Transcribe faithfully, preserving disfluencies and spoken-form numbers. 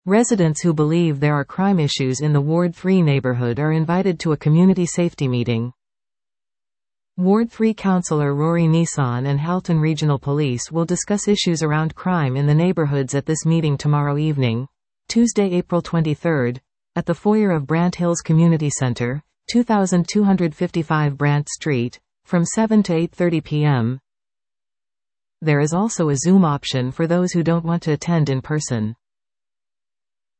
Residents who believe there are crime issues in the Ward three neighborhood are invited to a community safety meeting. Ward three Councillor Rory Nissan and Halton Regional Police will discuss issues around crime in the neighborhoods at this meeting tomorrow evening, Tuesday, April twenty-third, at the foyer of Brant Hills Community Center, two thousand two hundred fifty-five Brant Street, from seven to eight thirty p m There is also a Zoom option for those who don't want to attend in person.